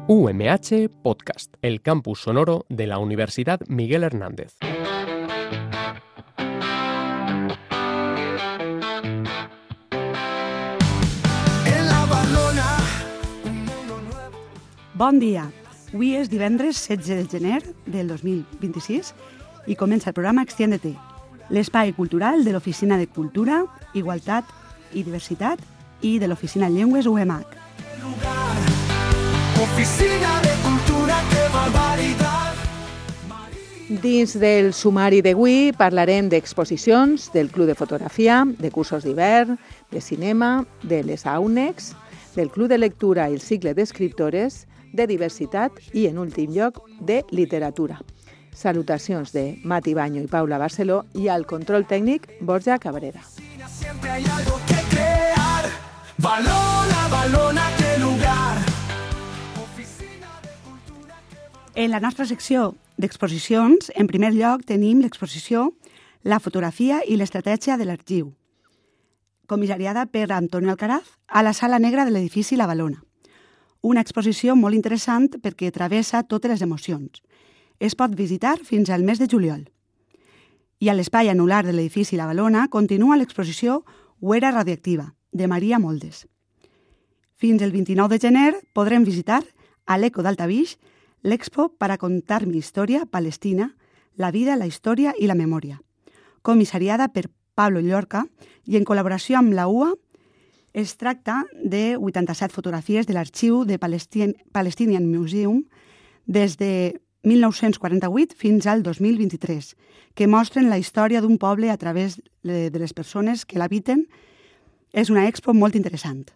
UMH Podcast, el campus sonoro de la Universidad Miguel Hernández. Bon dia. Avui és divendres 16 de gener del 2026 i comença el programa Extiéndete, l'espai cultural de l'Oficina de Cultura, Igualtat i Diversitat i de l'Oficina de Llengües UMH. Oficina de Cultura, que barbaritat! Dins del sumari d'avui parlarem d'exposicions, del Club de Fotografia, de cursos d'hivern, de cinema, de les AUNEX, del Club de Lectura i el cicle d'escriptores, de diversitat i, en últim lloc, de literatura. Salutacions de Mati Baño i Paula Barceló i al control tècnic Borja Cabrera. Siempre hay algo que crear. Balona, balona, qué lugar. En la nostra secció d'exposicions, en primer lloc, tenim l'exposició La fotografia i l'estratègia de l'arxiu, comissariada per Antonio Alcaraz a la Sala Negra de l'edifici La Balona. Una exposició molt interessant perquè travessa totes les emocions. Es pot visitar fins al mes de juliol. I a l'espai anular de l'edifici La Balona continua l'exposició Huera Radioactiva, de Maria Moldes. Fins el 29 de gener podrem visitar a l'Eco d'Altavix l'Expo para contar mi història Palestina, la vida, la història i la memòria, comissariada per Pablo Llorca i en col·laboració amb la UA. Es tracta de 87 fotografies de l'arxiu de Palestinian Museum des de 1948 fins al 2023, que mostren la història d'un poble a través de les persones que l'habiten. És una expo molt interessant.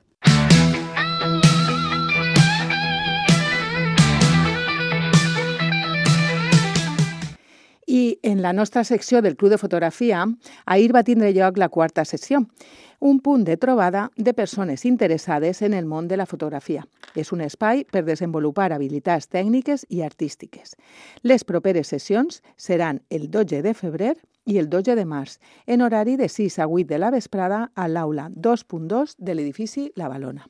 I en la nostra secció del Club de Fotografia, ahir va tindre lloc la quarta sessió, un punt de trobada de persones interessades en el món de la fotografia. És un espai per desenvolupar habilitats tècniques i artístiques. Les properes sessions seran el 12 de febrer i el 12 de març, en horari de 6 a 8 de la vesprada a l'aula 2.2 de l'edifici La Balona.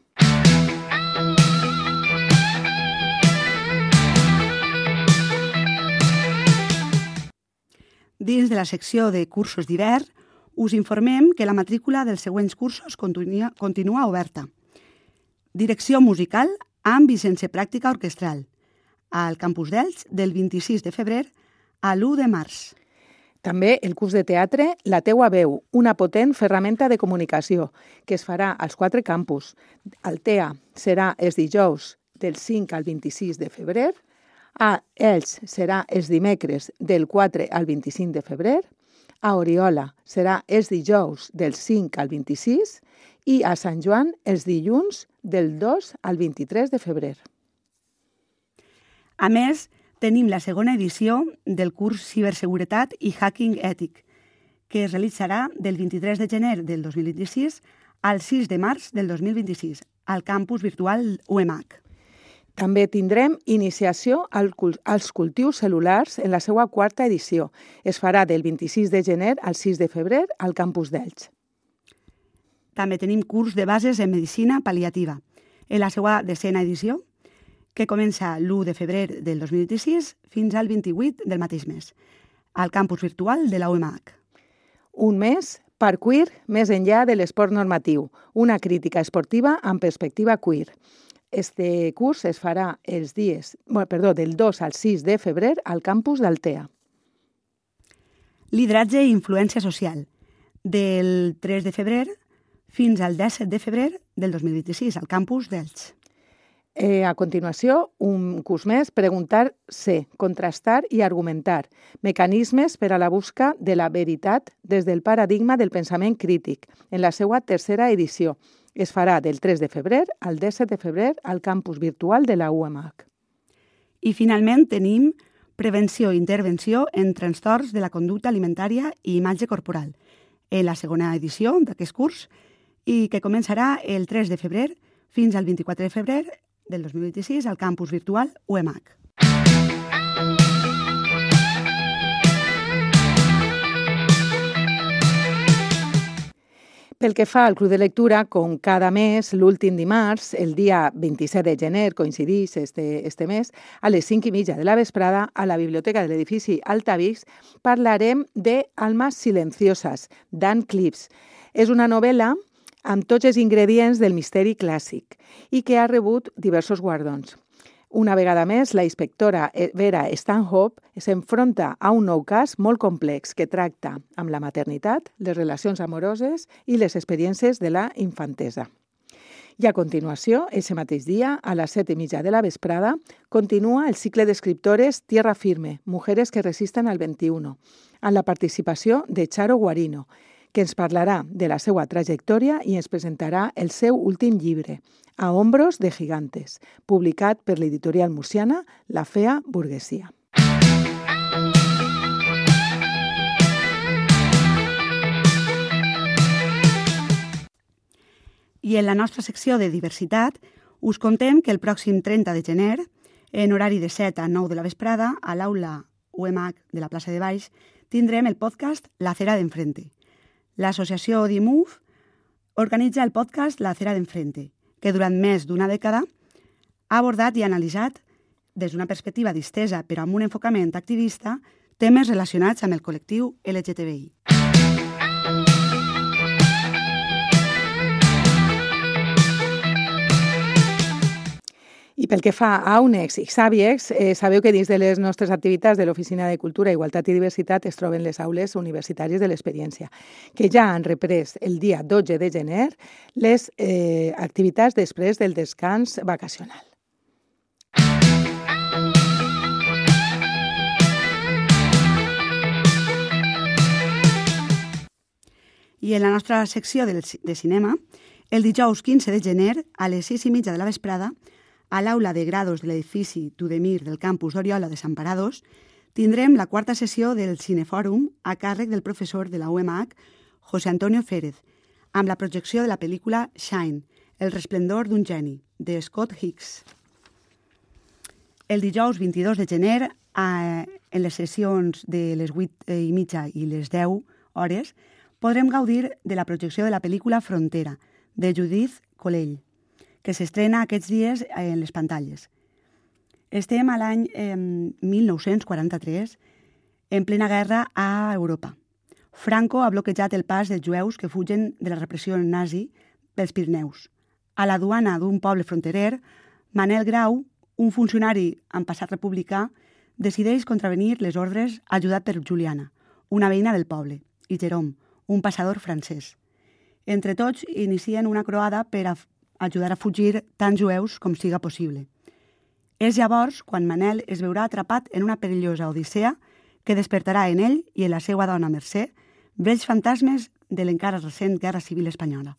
Dins de la secció de cursos d'hivern, us informem que la matrícula dels següents cursos continua oberta. Direcció musical amb i sense pràctica orquestral, al campus d'Elx del 26 de febrer a l'1 de març. També el curs de teatre La teua veu, una potent ferramenta de comunicació, que es farà als 4 campus. Al TEA serà els dijous del 5 al 26 de febrer, a Elx serà els dimecres del 4 al 25 de febrer, a Oriola serà els dijous del 5 al 26 i a Sant Joan els dilluns del 2 al 23 de febrer. A més, tenim la segona edició del curs Ciberseguretat i Hacking Ètic, que es realitzarà del 23 de gener del 2026 al 6 de març del 2026 al campus virtual UMH. També tindrem iniciació als cultius cel·lulars en la seva quarta edició. Es farà del 26 de gener al 6 de febrer al campus d'Elx. També tenim curs de bases en medicina pal·liativa, en la seva 10a edició, que comença l'1 de febrer del 2026 fins al 28 del mateix mes, al campus virtual de la UMH. Un mes per queer més enllà de l'esport normatiu, una crítica esportiva amb perspectiva queer. Este curs es farà del 2 al 6 de febrer al campus d'Altea. Lideratge i influència social, del 3 de febrer fins al 17 de febrer del 2026 al campus d'Elx. A continuació, un curs més, preguntar-se, contrastar i argumentar, mecanismes per a la busca de la veritat des del paradigma del pensament crític, en la seva tercera edició. Es farà del 3 de febrer al 17 de febrer al campus virtual de la UMH. I finalment tenim prevenció i intervenció en trastorns de la conducta alimentària i imatge corporal, en la segona edició d'aquest curs, i que començarà el 3 de febrer fins al 24 de febrer del 2026 al campus virtual UMH. Pel que fa al Club de Lectura, com cada mes, l'últim dimarts, el dia 27 de gener, coincideix este mes, a les 5:30 de la vesprada, a la biblioteca de l'edifici Altavix, parlarem de Almas silenciosas, d'Ann Cleeves. És una novel·la amb tots els ingredients del misteri clàssic i que ha rebut diversos guardons. Una vegada més, la inspectora Vera Stanhope s'enfronta a un nou cas molt complex que tracta amb la maternitat, les relacions amoroses i les experiències de la infantesa. I a continuació, ese mateix dia, a les 7:30 de la vesprada, continua el cicle d'escriptores Tierra Firme, Mujeres que resisten al 21, amb la participació de Charo Guarino, que ens parlarà de la seva trajectòria i ens presentarà el seu últim llibre, A hombros de gigantes, publicat per l'editorial murciana La Fea Burguesia. I en la nostra secció de diversitat us contem que el pròxim 30 de gener, en horari de 7 a 9 de la vesprada, a l'aula UMH de la plaça de Baix, tindrem el podcast La Acera d'Enfrente. L'associació DIMUF organitza el podcast La Acera d'Enfrente, que durant més d'una dècada ha abordat i analitzat des d'una perspectiva distesa però amb un enfocament activista temes relacionats amb el col·lectiu LGTBI. I pel que fa a UNEX i Xaviex, sabeu que dins de les nostres activitats de l'Oficina de Cultura, Igualtat i Diversitat es troben les aules universitàries de l'experiència, que ja han reprès el dia 12 de gener les activitats després del descans vacacional. I en la nostra secció de cinema, el dijous 15 de gener, a les 6:30 de la vesprada, a l'aula de grados de l'edifici Tudemir del campus Oriola de Desamparados, tindrem la quarta sessió del Cinefòrum a càrrec del professor de la UMH, José Antonio Férez, amb la projecció de la pel·lícula Shine, El resplendor d'un geni, de Scott Hicks. El dijous 22 de gener, en les sessions de les 8:30 i les 10 hores, podrem gaudir de la projecció de la pel·lícula Frontera, de Judith Colell, que s'estrena aquests dies en les pantalles. Estem a l'any 1943, en plena guerra a Europa. Franco ha bloquejat el pas dels jueus que fugen de la repressió nazi pels Pirineus. A la duana d'un poble fronterer, Manel Grau, un funcionari amb passat republicà, decideix contravenir les ordres ajudat per Juliana, una veïna del poble, i Jerome, un passador francès. Entre tots, inicien una croada per a ajudar a fugir tants jueus com siga possible. És llavors quan Manel es veurà atrapat en una perillosa odissea que despertarà en ell i en la seva dona Mercè vells fantasmes de l'encara recent Guerra Civil Espanyola.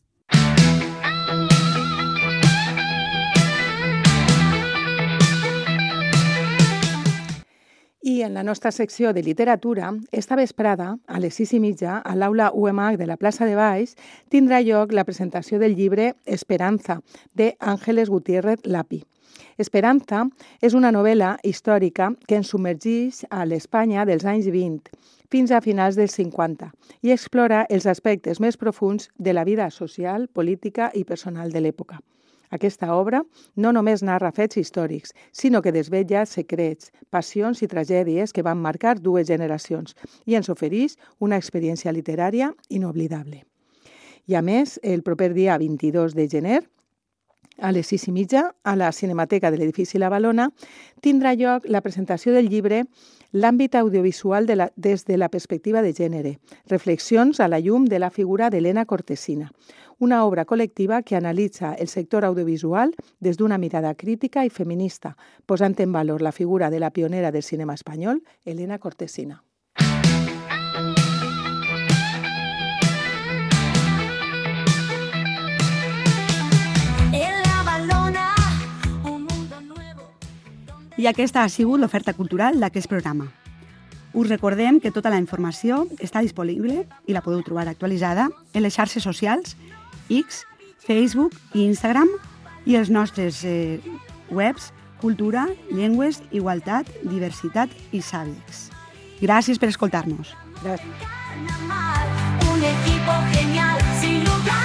I en la nostra secció de literatura, esta vesprada, a les 6:30, a l'aula UMH de la plaça de Baix, tindrà lloc la presentació del llibre Esperanza, de Ángeles Gutiérrez Lapi. Esperanza és una novel·la històrica que ens submergeix a l'Espanya dels anys 20 fins a finals dels 50 i explora els aspectes més profuns de la vida social, política i personal de l'època. Aquesta obra no només narra fets històrics, sinó que desvetlla secrets, passions i tragèdies que van marcar dues generacions i ens ofereix una experiència literària inoblidable. I a més, el proper dia 22 de gener, a les 6:30, a la Cinemateca de l'edifici La Valona, tindrà lloc la presentació del llibre L'àmbit audiovisual des de la perspectiva de gènere, reflexions a la llum de la figura d'Helena Cortesina, una obra col·lectiva que analitza el sector audiovisual des d'una mirada crítica i feminista, posant en valor la figura de la pionera del cinema espanyol, Helena Cortesina. I aquesta ha sigut l'oferta cultural d'aquest programa. Us recordem que tota la informació està disponible i la podeu trobar actualitzada en les xarxes socials X, Facebook i Instagram i els nostres webs Cultura, Llengües, Igualtat, Diversitat i Xaviex. Gràcies per escoltar-nos. Gràcies. Un equipo genial, sin lugar.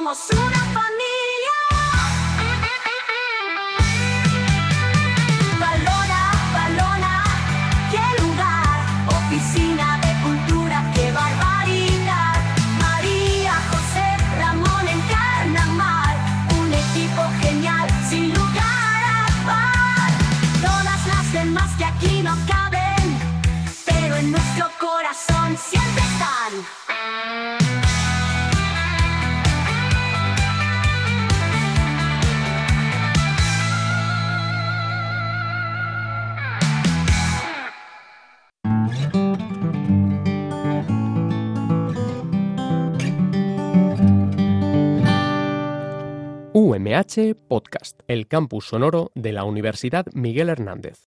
somos una familia. Valona, Valona, qué lugar, oficina de cultura, qué barbaridad. María, José, Ramón en carnaval, un equipo genial, sin lugar a par. Todas las demás que aquí no caben, pero en nuestro corazón siempre están. UMH Podcast, el campus sonoro de la Universidad Miguel Hernández.